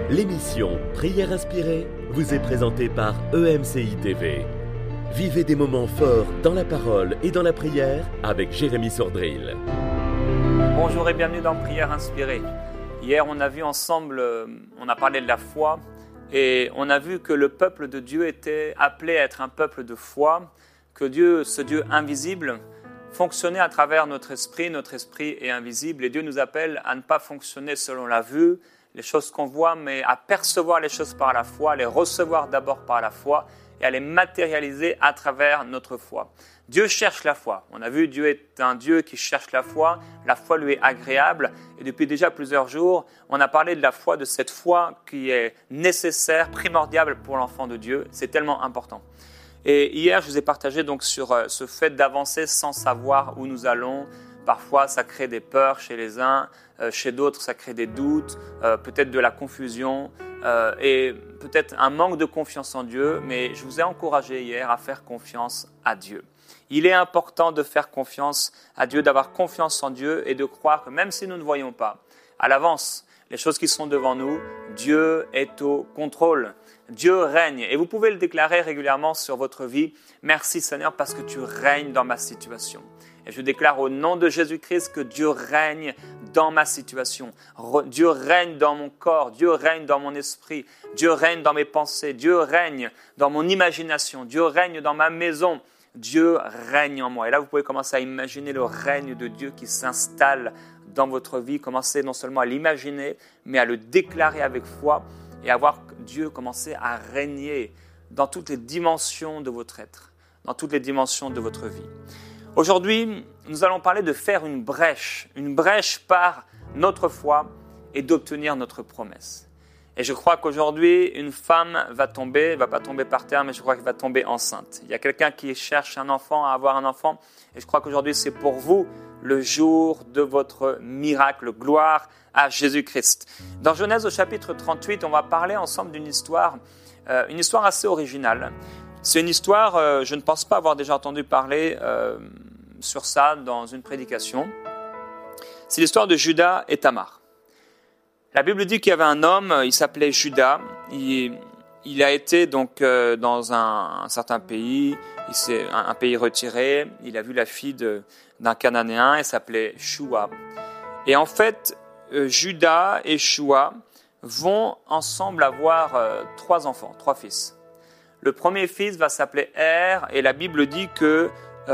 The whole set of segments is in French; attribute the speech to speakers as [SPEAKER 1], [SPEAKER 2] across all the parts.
[SPEAKER 1] L'émission Prière inspirée vous est présentée par EMCI TV. Vivez des moments forts dans la parole et dans la prière avec Jérémy Sordrill.
[SPEAKER 2] Bonjour et bienvenue dans Prière inspirée. Hier, on a vu ensemble, on a parlé de la foi et on a vu que le peuple de Dieu était appelé à être un peuple de foi, que Dieu, ce Dieu invisible, fonctionnait à travers notre esprit est invisible et Dieu nous appelle à ne pas fonctionner selon la vue, les choses qu'on voit, mais à percevoir les choses par la foi, à les recevoir d'abord par la foi et à les matérialiser à travers notre foi. Dieu cherche la foi. On a vu, Dieu est un Dieu qui cherche la foi lui est agréable et depuis déjà plusieurs jours, on a parlé de la foi, de cette foi qui est nécessaire, primordiale pour l'enfant de Dieu. C'est tellement important. Et hier, je vous ai partagé donc sur ce fait d'avancer sans savoir où nous allons. Parfois, ça crée des peurs chez les uns, chez d'autres, ça crée des doutes, peut-être de la confusion et peut-être un manque de confiance en Dieu. Mais je vous ai encouragé hier à faire confiance à Dieu. Il est important de faire confiance à Dieu, d'avoir confiance en Dieu et de croire que même si nous ne voyons pas à l'avance les choses qui sont devant nous, Dieu est au contrôle. Dieu règne et vous pouvez le déclarer régulièrement sur votre vie. Merci Seigneur parce que tu règnes dans ma situation. Et je déclare au nom de Jésus-Christ que Dieu règne dans ma situation. Dieu règne dans mon corps, Dieu règne dans mon esprit, Dieu règne dans mes pensées, Dieu règne dans mon imagination, Dieu règne dans ma maison. Dieu règne en moi. Et là, vous pouvez commencer à imaginer le règne de Dieu qui s'installe dans votre vie. Commencez non seulement à l'imaginer, mais à le déclarer avec foi et à voir Dieu commencer à régner dans toutes les dimensions de votre être, dans toutes les dimensions de votre vie. Aujourd'hui, nous allons parler de faire une brèche par notre foi et d'obtenir notre promesse. Et je crois qu'aujourd'hui, une femme va pas tomber par terre, mais je crois qu'elle va tomber enceinte. Il y a quelqu'un qui cherche un enfant, à avoir un enfant, et je crois qu'aujourd'hui, c'est pour vous le jour de votre miracle. Gloire à Jésus-Christ. Dans Genèse au chapitre 38, on va parler ensemble d'une histoire assez originale. C'est une histoire, je ne pense pas avoir déjà entendu parler sur ça dans une prédication. C'est l'histoire de Judas et Tamar. La Bible dit qu'il y avait un homme, il s'appelait Judas. Il a été donc dans un certain pays, c'est un pays retiré. Il a vu la fille d'un Cananéen, elle s'appelait Shua. Et en fait, Judas et Shua vont ensemble avoir 3 enfants, 3 fils. Le premier fils va s'appeler Er, et la Bible dit que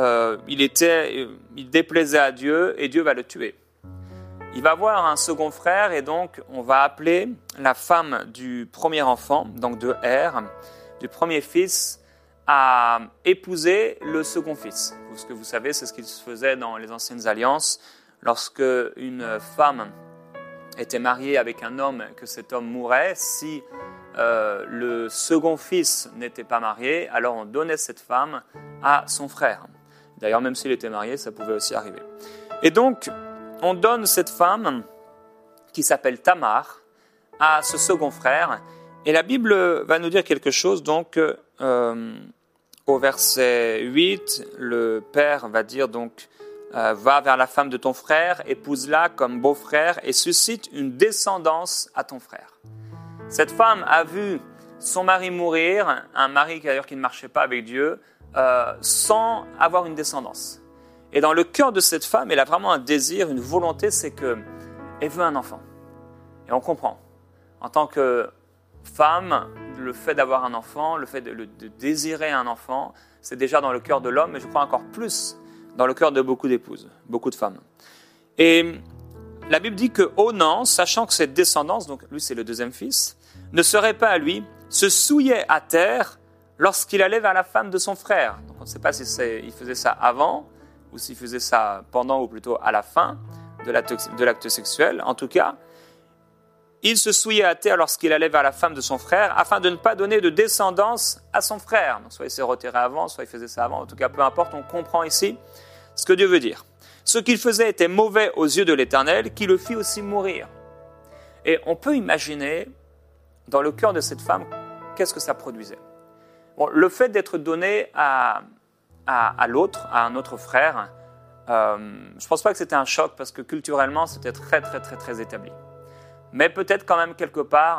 [SPEAKER 2] il déplaisait à Dieu et Dieu va le tuer. Il va avoir un second frère et donc on va appeler la femme du premier enfant, donc de Er, du premier fils, à épouser le second fils. Ce que vous savez, c'est ce qu'il se faisait dans les anciennes alliances. Lorsque une femme était mariée avec un homme, que cet homme mourait, si le second fils n'était pas marié, alors on donnait cette femme à son frère. D'ailleurs, même s'il était marié, ça pouvait aussi arriver. Et donc, on donne cette femme, qui s'appelle Tamar, à ce second frère. Et la Bible va nous dire quelque chose. Donc, au verset 8, le père va dire donc, va vers la femme de ton frère, épouse-la comme beau-frère et suscite une descendance à ton frère. Cette femme a vu son mari mourir, un mari d'ailleurs qui ne marchait pas avec Dieu, sans avoir une descendance. Et dans le cœur de cette femme, elle a vraiment un désir, une volonté, c'est qu'elle veut un enfant. Et on comprend. En tant que femme, le fait d'avoir un enfant, le fait de désirer un enfant, c'est déjà dans le cœur de l'homme, mais je crois encore plus dans le cœur de beaucoup d'épouses, beaucoup de femmes. Et la Bible dit que Onan, sachant que cette descendance, donc lui c'est le deuxième fils, ne serait pas à lui, se souillait à terre lorsqu'il allait vers la femme de son frère. Donc on ne sait pas il faisait ça avant, ou s'il faisait ça pendant ou plutôt à la fin de l'acte sexuel. En tout cas, il se souillait à terre lorsqu'il allait vers la femme de son frère afin de ne pas donner de descendance à son frère. Donc soit il s'est retiré avant, soit il faisait ça avant. En tout cas, peu importe, on comprend ici ce que Dieu veut dire. Ce qu'il faisait était mauvais aux yeux de l'Éternel, qui le fit aussi mourir. Et on peut imaginer, dans le cœur de cette femme, qu'est-ce que ça produisait. Bon, le fait d'être donné à l'autre, à un autre frère, je ne pense pas que c'était un choc parce que culturellement, c'était très, très, très, très établi. Mais peut-être quand même quelque part,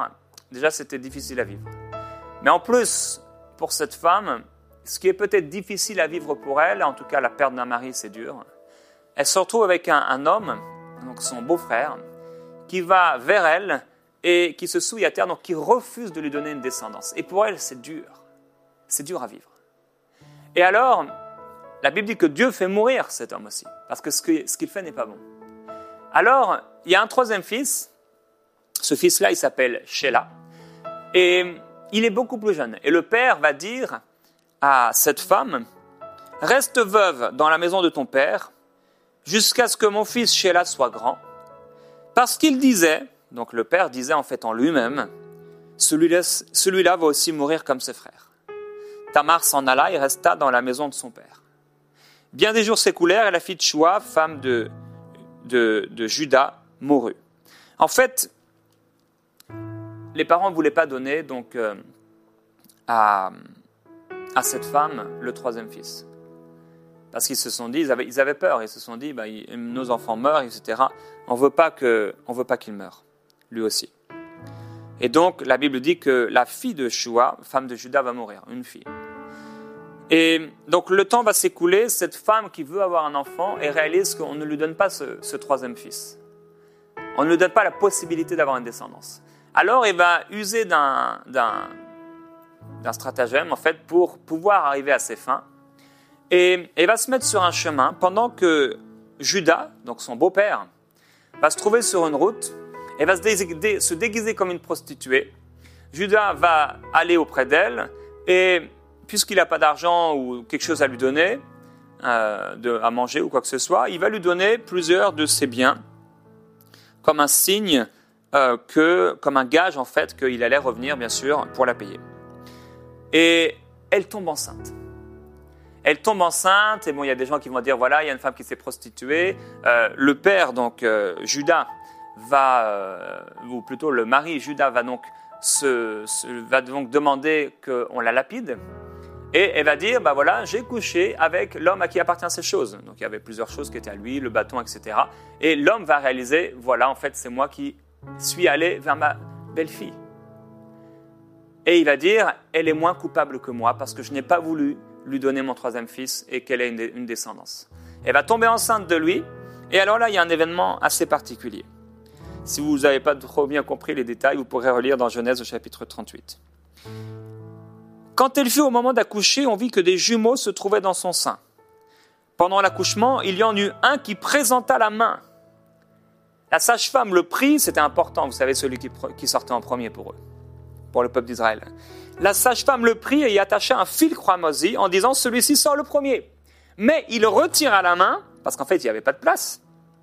[SPEAKER 2] déjà c'était difficile à vivre. Mais en plus, pour cette femme, ce qui est peut-être difficile à vivre pour elle, en tout cas la perte d'un mari c'est dur, elle se retrouve avec un homme, donc son beau-frère, qui va vers elle et qui se souille à terre, donc qui refuse de lui donner une descendance. Et pour elle, c'est dur à vivre. Et alors, la Bible dit que Dieu fait mourir cet homme aussi, parce que ce qu'il fait n'est pas bon. Alors, il y a un troisième fils, ce fils-là, il s'appelle Shéla, et il est beaucoup plus jeune. Et le père va dire à cette femme, « Reste veuve dans la maison de ton père, jusqu'à ce que mon fils Shéla soit grand. » Parce qu'il disait, donc le père disait en fait en lui-même, « Celui-là va aussi mourir comme ses frères. » Tamar s'en alla et resta dans la maison de son père. Bien des jours s'écoulèrent et la fille de Shua, femme de Juda, mourut. En fait, les parents ne voulaient pas donner donc, à cette femme le troisième fils. Parce qu'ils se sont dit, ils avaient peur, ils se sont dit, nos enfants meurent, etc. On ne veut pas qu'il meure, lui aussi. Et donc, la Bible dit que la fille de Shua, femme de Juda, va mourir, une fille. Et donc, le temps va s'écouler, cette femme qui veut avoir un enfant, et réalise qu'on ne lui donne pas ce troisième fils. On ne lui donne pas la possibilité d'avoir une descendance. Alors, elle va user d'un stratagème, en fait, pour pouvoir arriver à ses fins. Et elle va se mettre sur un chemin pendant que Juda, donc son beau-père, va se trouver sur une route et va se déguiser comme une prostituée. Juda va aller auprès d'elle et puisqu'il n'a pas d'argent ou quelque chose à lui donner, à manger ou quoi que ce soit, il va lui donner plusieurs de ses biens comme un signe, comme un gage en fait qu'il allait revenir bien sûr pour la payer. Et elle tombe enceinte. Elle tombe enceinte, et bon, il y a des gens qui vont dire, voilà, il y a une femme qui s'est prostituée. Le père, donc Juda, ou plutôt le mari Juda, va donc demander qu'on la lapide. Et elle va dire, voilà, j'ai couché avec l'homme à qui appartient ces choses. Donc il y avait plusieurs choses qui étaient à lui, le bâton, etc. Et l'homme va réaliser, voilà, en fait, c'est moi qui suis allé vers ma belle-fille. Et il va dire, elle est moins coupable que moi parce que je n'ai pas voulu lui donner mon troisième fils et qu'elle ait une descendance. Elle va tomber enceinte de lui, et alors là, il y a un événement assez particulier. Si vous n'avez pas trop bien compris les détails, vous pourrez relire dans Genèse au chapitre 38. Quand elle fut au moment d'accoucher, on vit que des jumeaux se trouvaient dans son sein. Pendant l'accouchement, il y en eut un qui présenta la main. La sage-femme le prit, c'était important, vous savez, celui qui sortait en premier pour eux, pour le peuple d'Israël. La sage-femme le prit et y attacha un fil cramoisi en disant « Celui-ci sort le premier ». Mais il retira la main, parce qu'en fait, il n'y avait pas de place.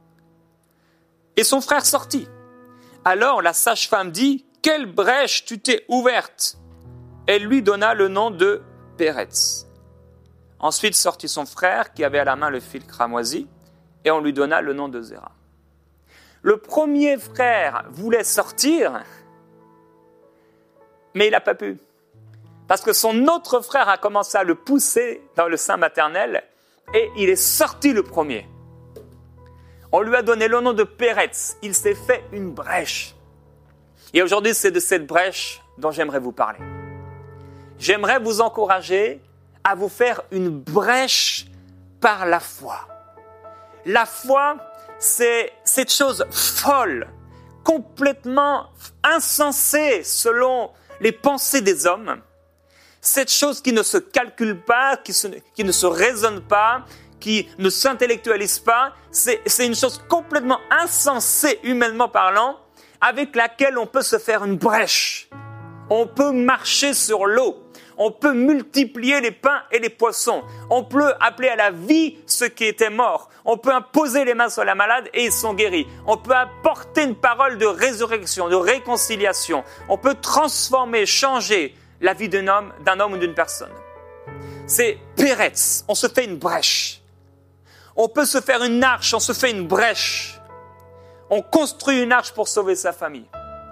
[SPEAKER 2] Et son frère sortit. Alors la sage-femme dit « Quelle brèche tu t'es ouverte ?» Elle lui donna le nom de Péretz. Ensuite sortit son frère qui avait à la main le fil cramoisi et on lui donna le nom de Zéra. Le premier frère voulait sortir, mais il n'a pas pu. Parce que son autre frère a commencé à le pousser dans le sein maternel et il est sorti le premier. On lui a donné le nom de Péretz. Il s'est fait une brèche. Et aujourd'hui, c'est de cette brèche dont j'aimerais vous parler. J'aimerais vous encourager à vous faire une brèche par la foi. La foi, c'est cette chose folle, complètement insensée selon les pensées des hommes. Cette chose qui ne se calcule pas, qui ne se raisonne pas, qui ne s'intellectualise pas, c'est une chose complètement insensée, humainement parlant, avec laquelle on peut se faire une brèche. On peut marcher sur l'eau. On peut multiplier les pains et les poissons. On peut appeler à la vie ceux qui étaient morts. On peut imposer les mains sur la malade et ils sont guéris. On peut apporter une parole de résurrection, de réconciliation. On peut transformer, changer la vie d'un homme ou d'une personne. C'est Péretz, on se fait une brèche. On peut se faire une arche, on se fait une brèche. On construit une arche pour sauver sa famille.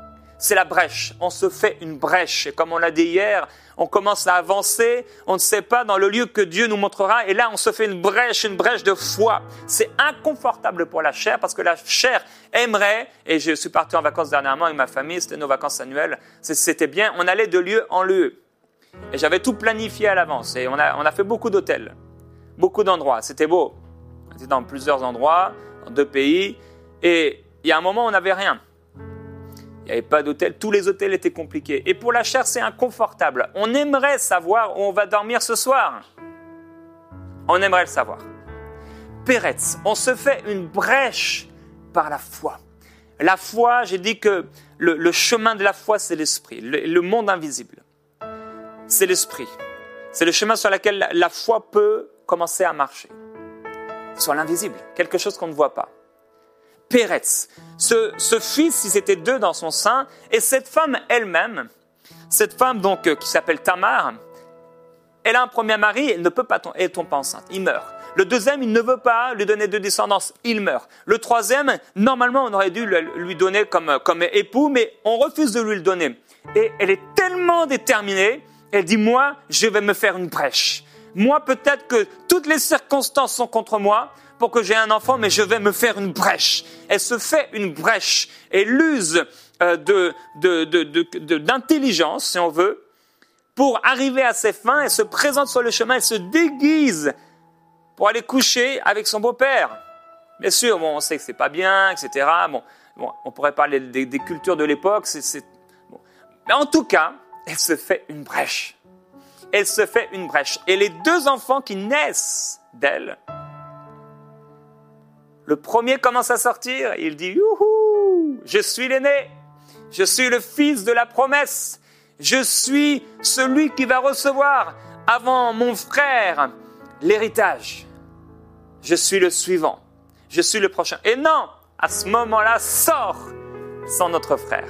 [SPEAKER 2] c'est la brèche. On se fait une brèche. Et comme on l'a dit hier, on commence à avancer, on ne sait pas dans le lieu que Dieu nous montrera. Et là, on se fait une brèche de foi. C'est inconfortable pour la chair parce que la chair aimerait, et je suis parti en vacances dernièrement avec ma famille, c'était nos vacances annuelles, c'était bien, on allait de lieu en lieu. Et j'avais tout planifié à l'avance. Et on a fait beaucoup d'hôtels, beaucoup d'endroits. C'était beau. On était dans plusieurs endroits, dans 2 pays. Et il y a un moment, on n'avait rien. Il n'y avait pas d'hôtel, tous les hôtels étaient compliqués. Et pour la chair, c'est inconfortable. On aimerait savoir où on va dormir ce soir. On aimerait le savoir. Péretz, on se fait une brèche par la foi. La foi, j'ai dit que le chemin de la foi, c'est l'esprit, le monde invisible. C'est l'esprit. C'est le chemin sur lequel la foi peut commencer à marcher. Sur l'invisible, quelque chose qu'on ne voit pas. Péretz, ce fils, ils étaient 2 dans son sein, et cette femme elle-même, cette femme donc qui s'appelle Tamar, elle a un premier mari, elle ne peut pas elle tombe pas enceinte, il meurt. Le deuxième, il ne veut pas lui donner de descendance, il meurt. Le troisième, normalement, on aurait dû lui donner comme époux, mais on refuse de lui le donner. Et elle est tellement déterminée, elle dit, moi, je vais me faire une brèche. Moi, peut-être que toutes les circonstances sont contre moi, pour que j'ai un enfant, mais je vais me faire une brèche. Elle se fait une brèche. Elle use d'intelligence, si on veut, pour arriver à ses fins. Elle se présente sur le chemin, elle se déguise pour aller coucher avec son beau-père. Bien sûr, bon, on sait que c'est pas bien, etc. Bon, on pourrait parler des cultures de l'époque. Bon. Mais en tout cas, elle se fait une brèche. Elle se fait une brèche. Et les 2 enfants qui naissent d'elle, le premier commence à sortir, il dit « Youhou, je suis l'aîné, je suis le fils de la promesse, je suis celui qui va recevoir avant mon frère l'héritage. Je suis le suivant, je suis le prochain. » Et non, à ce moment-là, sort sans notre frère.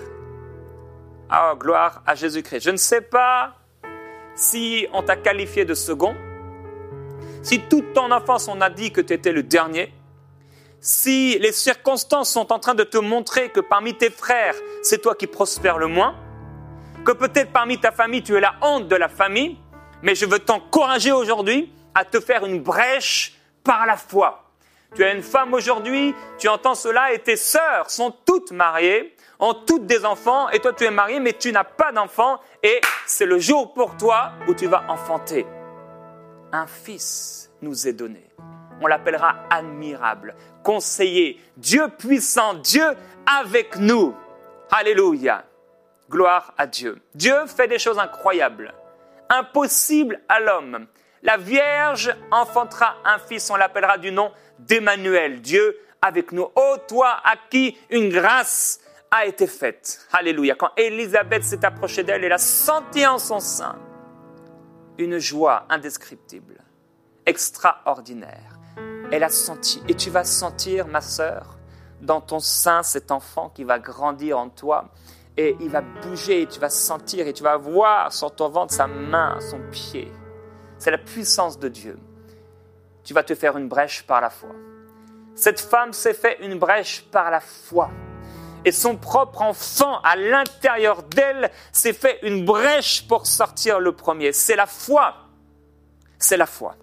[SPEAKER 2] Ah, gloire à Jésus-Christ. Je ne sais pas si on t'a qualifié de second, si toute ton enfance on a dit que tu étais le dernier, si les circonstances sont en train de te montrer que parmi tes frères, c'est toi qui prospères le moins, que peut-être parmi ta famille, tu es la honte de la famille, mais je veux t'encourager aujourd'hui à te faire une brèche par la foi. Tu as une femme aujourd'hui, tu entends cela et tes sœurs sont toutes mariées, ont toutes des enfants et toi tu es marié mais tu n'as pas d'enfants et c'est le jour pour toi où tu vas enfanter. Un fils nous est donné. On l'appellera admirable, conseiller, Dieu puissant, Dieu avec nous. Alléluia. Gloire à Dieu. Dieu fait des choses incroyables, impossibles à l'homme. La Vierge enfantera un fils, on l'appellera du nom d'Emmanuel, Dieu avec nous. Ô toi à qui une grâce a été faite. Alléluia. Quand Élisabeth s'est approchée d'elle, elle a senti en son sein une joie indescriptible, extraordinaire. Elle a senti, et tu vas sentir, ma sœur, dans ton sein, cet enfant qui va grandir en toi, et il va bouger, et tu vas sentir, et tu vas voir sur ton ventre sa main, son pied. C'est la puissance de Dieu. Tu vas te faire une brèche par la foi. Cette femme s'est fait une brèche par la foi. Et son propre enfant, à l'intérieur d'elle, s'est fait une brèche pour sortir le premier. C'est la foi. C'est la foi.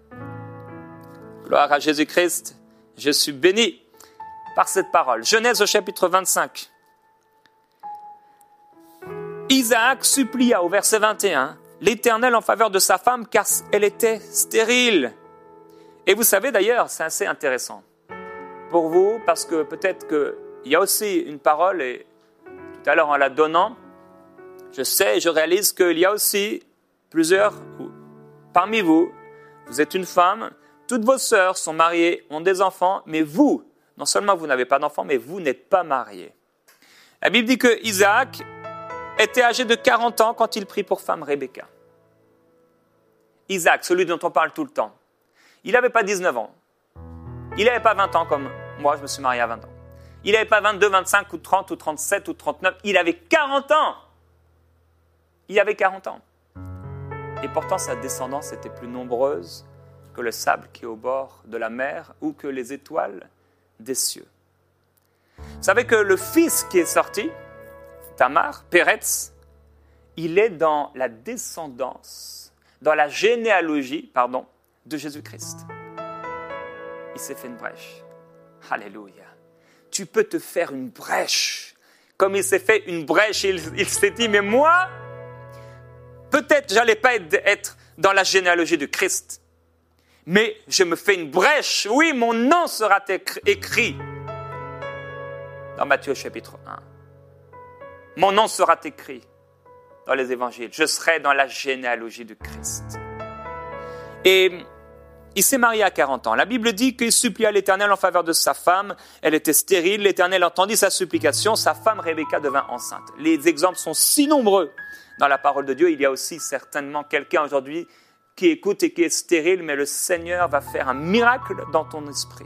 [SPEAKER 2] Gloire à Jésus-Christ, je suis béni par cette parole. Genèse au chapitre 25. Isaac supplia au verset 21 l'Éternel en faveur de sa femme car elle était stérile. Et vous savez d'ailleurs, c'est assez intéressant pour vous parce que peut-être qu'il y a aussi une parole et tout à l'heure en la donnant, je sais et je réalise qu'il y a aussi plusieurs parmi vous, vous êtes une femme, toutes vos sœurs sont mariées, ont des enfants, mais vous, non seulement vous n'avez pas d'enfants, mais vous n'êtes pas mariés. La Bible dit que Isaac était âgé de 40 ans quand il prit pour femme Rebecca. Isaac, celui dont on parle tout le temps. Il n'avait pas 19 ans. Il n'avait pas 20 ans comme moi, je me suis marié à 20 ans. Il n'avait pas 22, 25 ou 30 ou 37 ou 39. Il avait 40 ans. Il avait 40 ans. Et pourtant, sa descendance était plus nombreuse que le sable qui est au bord de la mer ou que les étoiles des cieux. Vous savez que le fils qui est sorti, Tamar, Péretz, il est dans la descendance, dans la généalogie, de Jésus-Christ. Il s'est fait une brèche. Alléluia. Tu peux te faire une brèche. Comme il s'est fait une brèche, il s'est dit, mais moi, peut-être j'allais pas être dans la généalogie de Christ, mais je me fais une brèche. Oui, mon nom sera écrit dans Matthieu chapitre 1. Mon nom sera écrit dans les évangiles. Je serai dans la généalogie de Christ. Et il s'est marié à 40 ans. La Bible dit qu'il supplia l'Éternel en faveur de sa femme. Elle était stérile. L'Éternel entendit sa supplication. Sa femme Rebecca devint enceinte. Les exemples sont si nombreux dans la parole de Dieu. Il y a aussi certainement quelqu'un aujourd'hui qui écoute et qui est stérile, mais le Seigneur va faire un miracle dans ton esprit.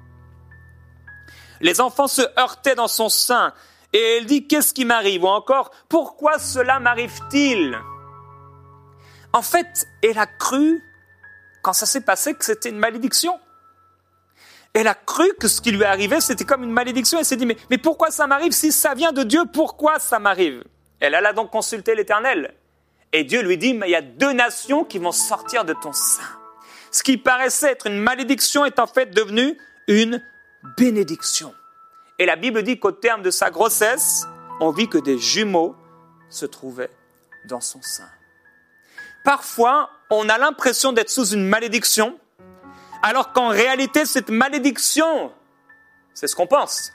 [SPEAKER 2] Les enfants se heurtaient dans son sein. Et elle dit, qu'est-ce qui m'arrive? Ou encore, pourquoi cela m'arrive-t-il? En fait, elle a cru, quand ça s'est passé, que c'était une malédiction. Elle a cru que ce qui lui arrivait, c'était comme une malédiction. Elle s'est dit, mais pourquoi ça m'arrive? Si ça vient de Dieu, pourquoi ça m'arrive? Elle alla donc consulter l'Éternel. Et Dieu lui dit, mais il y a 2 nations qui vont sortir de ton sein. Ce qui paraissait être une malédiction est en fait devenu une bénédiction. Et la Bible dit qu'au terme de sa grossesse, on vit que des jumeaux se trouvaient dans son sein. Parfois, on a l'impression d'être sous une malédiction, alors qu'en réalité, cette malédiction, c'est ce qu'on pense,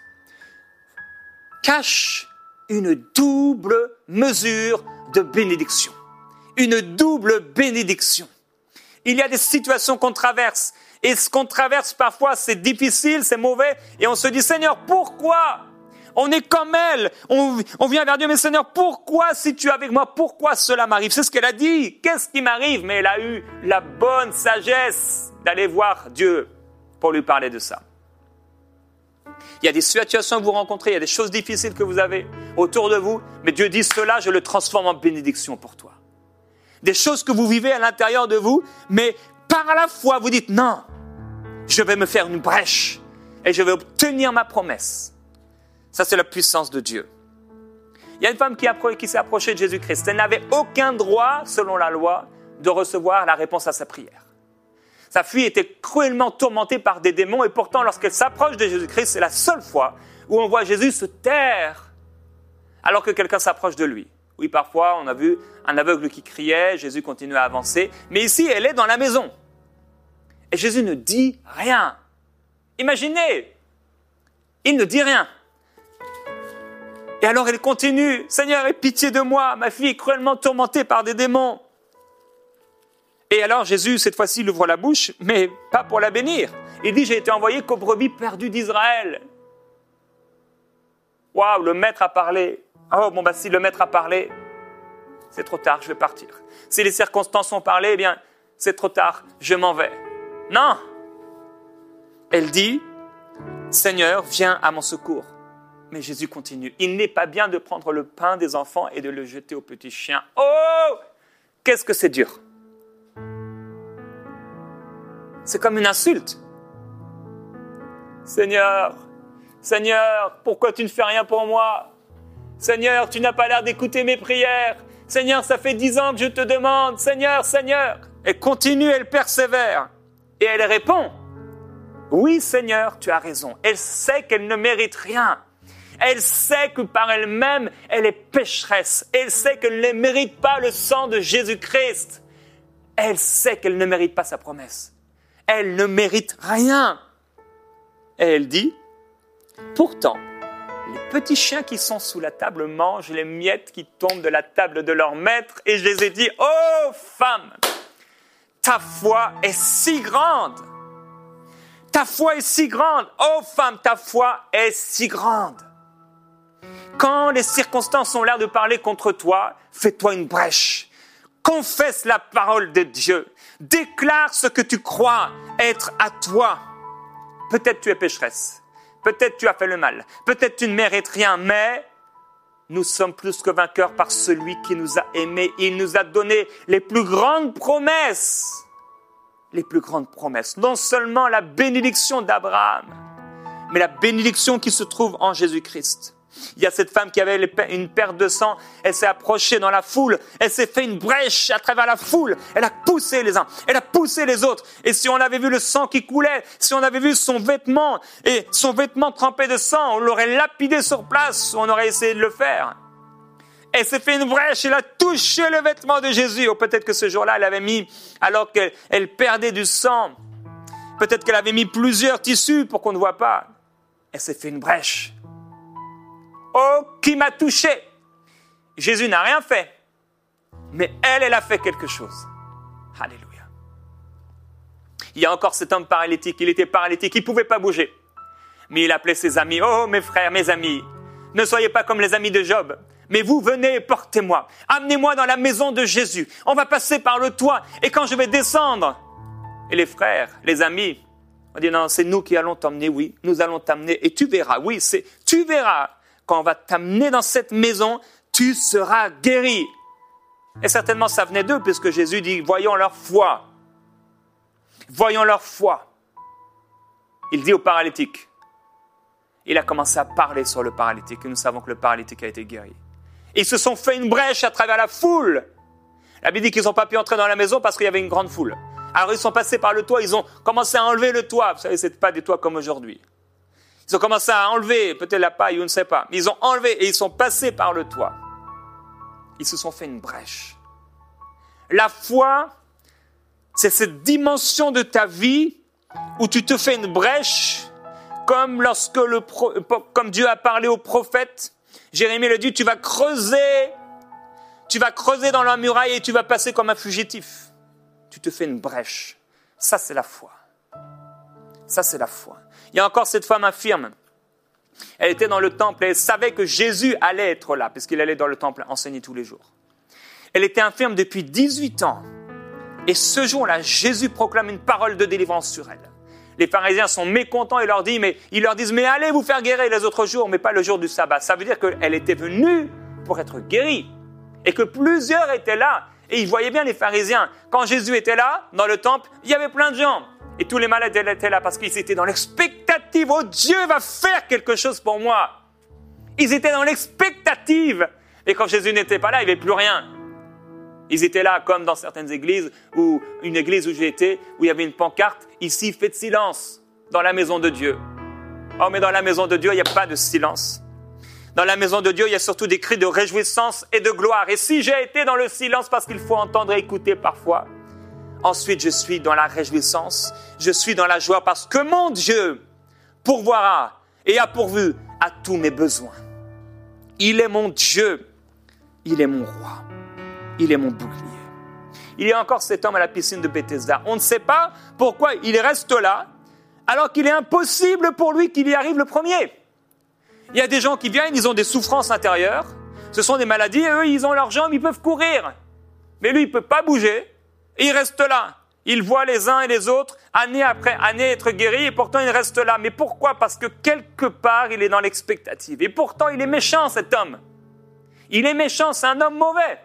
[SPEAKER 2] cache une double mesure de bénédiction. Une double bénédiction. Il y a des situations qu'on traverse. Et ce qu'on traverse parfois, c'est difficile, c'est mauvais. Et on se dit, Seigneur, pourquoi? On est comme elle. On vient vers Dieu, mais Seigneur, pourquoi, si tu es avec moi, pourquoi cela m'arrive? C'est ce qu'elle a dit. Qu'est-ce qui m'arrive? Mais elle a eu la bonne sagesse d'aller voir Dieu pour lui parler de ça. Il y a des situations que vous rencontrez, il y a des choses difficiles que vous avez autour de vous. Mais Dieu dit, cela, je le transforme en bénédiction pour toi. Des choses que vous vivez à l'intérieur de vous, mais par la foi, vous dites, non, je vais me faire une brèche et je vais obtenir ma promesse. Ça, c'est la puissance de Dieu. Il y a une femme qui s'est approchée de Jésus-Christ. Elle n'avait aucun droit, selon la loi, de recevoir la réponse à sa prière. Sa fille était cruellement tourmentée par des démons et pourtant, lorsqu'elle s'approche de Jésus-Christ, c'est la seule fois où on voit Jésus se taire alors que quelqu'un s'approche de lui. Oui, parfois, on a vu un aveugle qui criait, Jésus continue à avancer. Mais ici, elle est dans la maison. Et Jésus ne dit rien. Imaginez, il ne dit rien. Et alors, elle continue. Seigneur, aie pitié de moi. Ma fille est cruellement tourmentée par des démons. Et alors, Jésus, cette fois-ci, il ouvre la bouche, mais pas pour la bénir. Il dit, j'ai été envoyé qu'aux brebis perdues d'Israël. Waouh, le maître a parlé. Oh, si le maître a parlé, c'est trop tard, je vais partir. Si les circonstances ont parlé, eh bien, c'est trop tard, je m'en vais. Non! Elle dit, Seigneur, viens à mon secours. Mais Jésus continue. Il n'est pas bien de prendre le pain des enfants et de le jeter aux petits chiens. Oh! Qu'est-ce que c'est dur! C'est comme une insulte. Seigneur, pourquoi tu ne fais rien pour moi? Seigneur, tu n'as pas l'air d'écouter mes prières. Seigneur, ça fait 10 ans que je te demande. Seigneur. Elle continue, elle persévère. Et elle répond, oui, Seigneur, tu as raison. Elle sait qu'elle ne mérite rien. Elle sait que par elle-même, elle est pécheresse. Elle sait qu'elle ne mérite pas le sang de Jésus-Christ. Elle sait qu'elle ne mérite pas sa promesse. Elle ne mérite rien. Et elle dit, pourtant, les petits chiens qui sont sous la table mangent les miettes qui tombent de la table de leur maître. Et je les ai dit, oh femme, ta foi est si grande. Ta foi est si grande. Oh femme, ta foi est si grande. Quand les circonstances ont l'air de parler contre toi, fais-toi une brèche. Confesse la parole de Dieu. Déclare ce que tu crois être à toi. Peut-être tu es pécheresse. Peut-être tu as fait le mal. Peut-être tu ne mérites rien, mais nous sommes plus que vainqueurs par celui qui nous a aimés. Il nous a donné les plus grandes promesses. Les plus grandes promesses. Non seulement la bénédiction d'Abraham, mais la bénédiction qui se trouve en Jésus-Christ. Il y a cette femme qui avait une perte de sang. Elle s'est approchée dans la foule. Elle s'est fait une brèche à travers la foule. Elle a poussé les uns. Elle a poussé les autres. Et si on avait vu le sang qui coulait, si on avait vu son vêtement et son vêtement trempé de sang, on l'aurait lapidé sur place. On aurait essayé de le faire. Elle s'est fait une brèche. Elle a touché le vêtement de Jésus. Ou peut-être que ce jour-là, elle avait mis, alors qu'elle perdait du sang, peut-être qu'elle avait mis plusieurs tissus pour qu'on ne voit pas. Elle s'est fait une brèche. Oh, qui m'a touché? Jésus n'a rien fait. Mais elle a fait quelque chose. Alléluia. Il y a encore cet homme paralytique. Il était paralytique. Il ne pouvait pas bouger. Mais il appelait ses amis. Oh, mes frères, mes amis. Ne soyez pas comme les amis de Job. Mais vous venez et portez-moi. Amenez-moi dans la maison de Jésus. On va passer par le toit. Et quand je vais descendre. Et les frères, les amis, on dit non, c'est nous qui allons t'emmener. Oui, nous allons t'amener. Et tu verras. Oui, tu verras. Quand on va t'amener dans cette maison, tu seras guéri. Et certainement, ça venait d'eux, puisque Jésus dit, voyons leur foi. Voyons leur foi. Il dit au paralytique. Il a commencé à parler sur le paralytique, et nous savons que le paralytique a été guéri. Et ils se sont fait une brèche à travers la foule. La Bible dit qu'ils n'ont pas pu entrer dans la maison parce qu'il y avait une grande foule. Alors ils sont passés par le toit, ils ont commencé à enlever le toit. Vous savez, ce n'est pas des toits comme aujourd'hui. Ils ont commencé à enlever, peut-être la paille, on ne sait pas. Mais ils ont enlevé et ils sont passés par le toit. Ils se sont fait une brèche. La foi, c'est cette dimension de ta vie où tu te fais une brèche, comme comme Dieu a parlé au prophète. Jérémie le dit, tu vas creuser dans la muraille et tu vas passer comme un fugitif. Tu te fais une brèche. Ça, c'est la foi. Ça, c'est la foi. Il y a encore cette femme infirme. Elle était dans le temple et elle savait que Jésus allait être là, puisqu'il allait dans le temple enseigner tous les jours. Elle était infirme depuis 18 ans. Et ce jour-là, Jésus proclame une parole de délivrance sur elle. Les pharisiens sont mécontents et ils leur disent, mais allez vous faire guérir les autres jours, mais pas le jour du sabbat. Ça veut dire qu'elle était venue pour être guérie. Et que plusieurs étaient là. Et ils voyaient bien les pharisiens. Quand Jésus était là, dans le temple, il y avait plein de gens. Et tous les malades étaient là parce qu'ils étaient dans l'expectative. Oh, Dieu va faire quelque chose pour moi. Ils étaient dans l'expectative. Et quand Jésus n'était pas là, il n'y avait plus rien. Ils étaient là comme dans certaines églises, ou une église où j'ai été, où il y avait une pancarte, ici, faites silence dans la maison de Dieu. Oh, mais dans la maison de Dieu, il n'y a pas de silence. Dans la maison de Dieu, il y a surtout des cris de réjouissance et de gloire. Et si j'ai été dans le silence, parce qu'il faut entendre et écouter parfois, ensuite je suis dans la réjouissance, je suis dans la joie, parce que mon Dieu pourvoira et a pourvu à tous mes besoins. Il est mon Dieu, il est mon roi, il est mon bouclier. Il y a encore cet homme à la piscine de Bethesda. On ne sait pas pourquoi il reste là, alors qu'il est impossible pour lui qu'il y arrive le premier. Il y a des gens qui viennent, ils ont des souffrances intérieures, ce sont des maladies, et eux, ils ont leurs jambes, ils peuvent courir. Mais lui, il ne peut pas bouger, et il reste là. Il voit les uns et les autres, année après année, être guéris, et pourtant il reste là. Mais pourquoi? Parce que quelque part, il est dans l'expectative. Et pourtant, il est méchant, cet homme. Il est méchant, c'est un homme mauvais.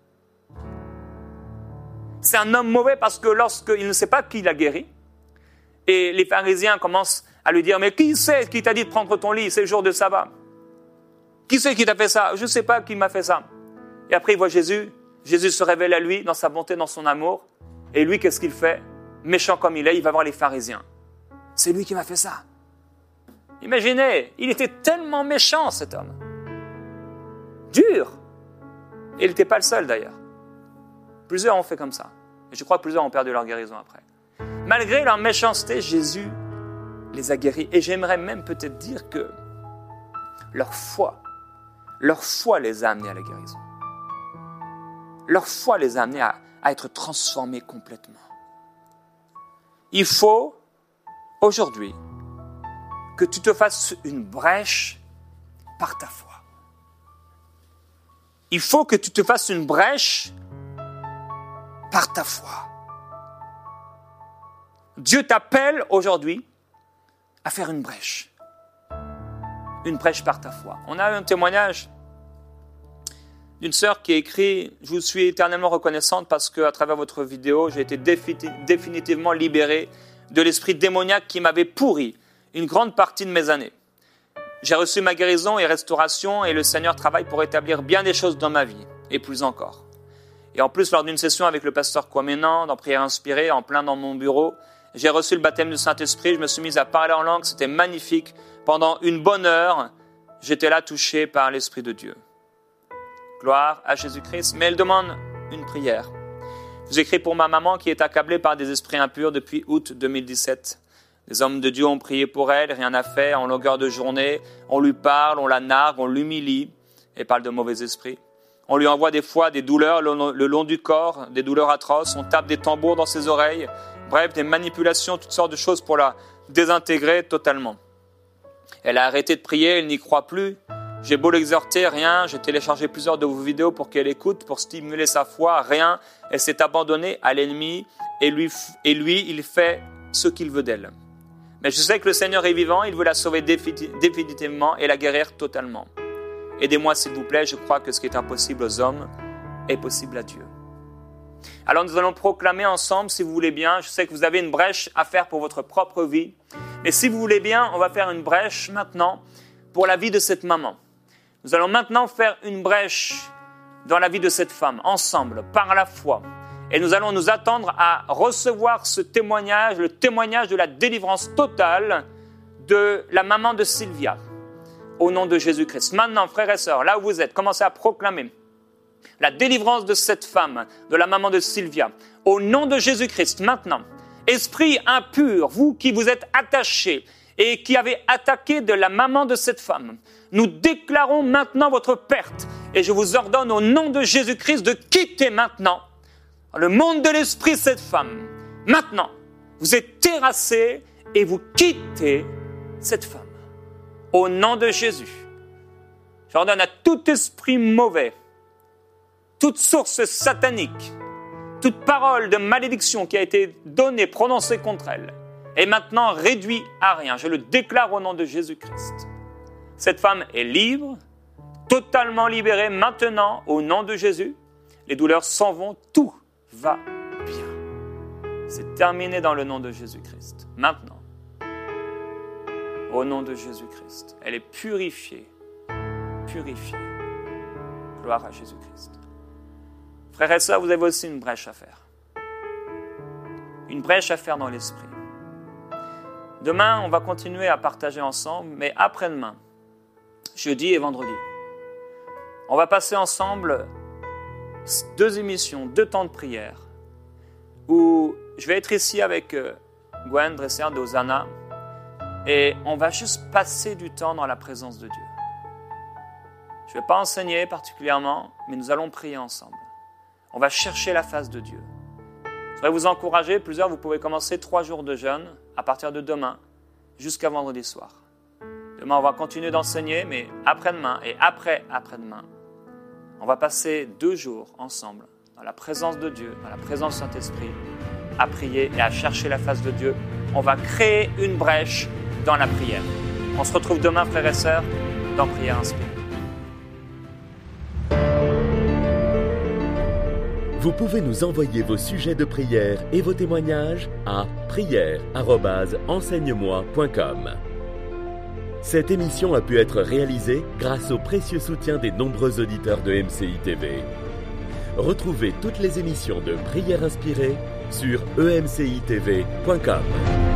[SPEAKER 2] C'est un homme mauvais parce que lorsqu'il ne sait pas qui l'a guéri, et les pharisiens commencent à lui dire, mais qui c'est qui t'a dit de prendre ton lit, c'est le jour de sabbat? Qui c'est qui t'a fait ça? Je ne sais pas qui m'a fait ça. Et après, il voit Jésus. Jésus se révèle à lui dans sa bonté, dans son amour. Et lui, qu'est-ce qu'il fait? Méchant comme il est, il va voir les pharisiens. C'est lui qui m'a fait ça. Imaginez, il était tellement méchant, cet homme. Dur. Et il n'était pas le seul, d'ailleurs. Plusieurs ont fait comme ça. Et je crois que plusieurs ont perdu leur guérison après. Malgré leur méchanceté, Jésus les a guéris. Et j'aimerais même peut-être dire que leur foi les a amenés à la guérison. Leur foi les a amenés à être transformés complètement. Il faut, aujourd'hui, que tu te fasses une brèche par ta foi. Il faut que tu te fasses une brèche par ta foi. Dieu t'appelle aujourd'hui à faire une brèche par ta foi. On a eu un témoignage d'une sœur qui a écrit « Je vous suis éternellement reconnaissante parce qu'à travers votre vidéo, j'ai été définitivement libéré de l'esprit démoniaque qui m'avait pourri une grande partie de mes années. j'ai reçu ma guérison et restauration et le Seigneur travaille pour établir bien des choses dans ma vie et plus encore. Et en plus, lors d'une session avec le pasteur Kwamenan, dans Prière Inspirée, en plein dans mon bureau, j'ai reçu le baptême du Saint-Esprit, je me suis mis à parler en langue, c'était magnifique. Pendant une bonne heure, j'étais là touché par l'Esprit de Dieu. Gloire à Jésus-Christ. Mais elle demande une prière. J'écris pour ma maman qui est accablée par des esprits impurs depuis août 2017. Les hommes de Dieu ont prié pour elle, rien n'a fait, en longueur de journée. On lui parle, on la nargue, on l'humilie et parle de mauvais esprits. On lui envoie des fois des douleurs le long du corps, des douleurs atroces. On tape des tambours dans ses oreilles. Bref, des manipulations, toutes sortes de choses pour la désintégrer totalement. Elle a arrêté de prier, elle n'y croit plus. J'ai beau l'exhorter, rien. J'ai téléchargé plusieurs de vos vidéos pour qu'elle écoute, pour stimuler sa foi, rien. Elle s'est abandonnée à l'ennemi et lui, il fait ce qu'il veut d'elle. Mais je sais que le Seigneur est vivant, il veut la sauver définitivement et la guérir totalement. Aidez-moi s'il vous plaît, je crois que ce qui est impossible aux hommes est possible à Dieu. Alors nous allons proclamer ensemble, si vous voulez bien, je sais que vous avez une brèche à faire pour votre propre vie, mais si vous voulez bien, on va faire une brèche maintenant pour la vie de cette maman. Nous allons maintenant faire une brèche dans la vie de cette femme, ensemble, par la foi. Et nous allons nous attendre à recevoir ce témoignage, le témoignage de la délivrance totale de la maman de Sylvia, au nom de Jésus-Christ. Maintenant, frères et sœurs, là où vous êtes, commencez à proclamer la délivrance de cette femme, de la maman de Sylvia, au nom de Jésus-Christ. Maintenant, esprit impur, vous qui vous êtes attachés et qui avez attaqué de la maman de cette femme, nous déclarons maintenant votre perte et je vous ordonne au nom de Jésus-Christ de quitter maintenant le monde de l'esprit cette femme. Maintenant, vous êtes terrassés et vous quittez cette femme. Au nom de Jésus, j'ordonne à tout esprit mauvais, toute source satanique, toute parole de malédiction qui a été donnée, prononcée contre elle, est maintenant réduite à rien. Je le déclare au nom de Jésus-Christ. Cette femme est libre, totalement libérée maintenant au nom de Jésus. Les douleurs s'en vont, tout va bien. C'est terminé dans le nom de Jésus-Christ. Maintenant, au nom de Jésus-Christ, elle est purifiée. Purifiée. Gloire à Jésus-Christ. Frères et sœurs, vous avez aussi une brèche à faire. Une brèche à faire dans l'esprit. Demain, on va continuer à partager ensemble, mais après-demain, jeudi et vendredi, on va passer ensemble 2 émissions, 2 temps de prière, où je vais être ici avec Gwen Dresser de Hosanna, et on va juste passer du temps dans la présence de Dieu. Je ne vais pas enseigner particulièrement, mais nous allons prier ensemble. On va chercher la face de Dieu. Je voudrais vous encourager, plusieurs, vous pouvez commencer 3 jours de jeûne à partir de demain jusqu'à vendredi soir. Demain, on va continuer d'enseigner, mais après-demain et après-demain, on va passer 2 jours ensemble dans la présence de Dieu, dans la présence du Saint-Esprit, à prier et à chercher la face de Dieu. On va créer une brèche dans la prière. On se retrouve demain, frères et sœurs, dans Prière Inspirée.
[SPEAKER 1] Vous pouvez nous envoyer vos sujets de prière et vos témoignages à prière@enseigne-moi.com. Cette émission a pu être réalisée grâce au précieux soutien des nombreux auditeurs de MCI TV. Retrouvez toutes les émissions de Prière Inspirée sur emcitv.com.